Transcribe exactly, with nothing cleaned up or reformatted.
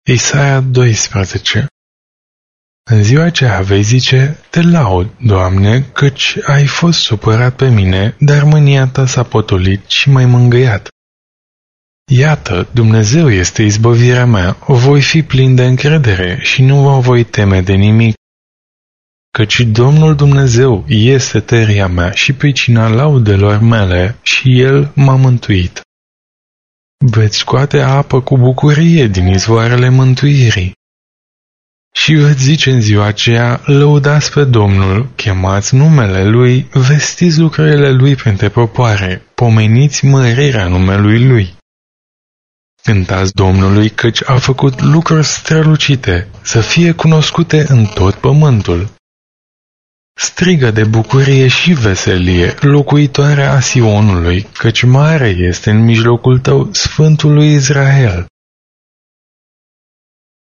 Isaia doisprezece. În ziua aceea vei zice, te laud, Doamne, căci ai fost supărat pe mine, dar mânia ta s-a potolit și m-ai mângâiat. Iată, Dumnezeu este izbăvirea mea, voi fi plin de încredere și nu mă voi teme de nimic. Căci Domnul Dumnezeu este tăria mea și pricina laudelor mele și El m-a mântuit. Veți scoate apă cu bucurie din izvoarele mântuirii. Și veți zice în ziua aceea, lăudați pe Domnul, chemați numele Lui, vestiți lucrările Lui printre popoare, pomeniți mărirea numelui Lui. Cântați Domnului, căci a făcut lucruri strălucite, să fie cunoscute în tot pământul. Strigă de bucurie și veselie, locuitoarea a Sionului, căci mare este în mijlocul tău Sfântul lui Israel.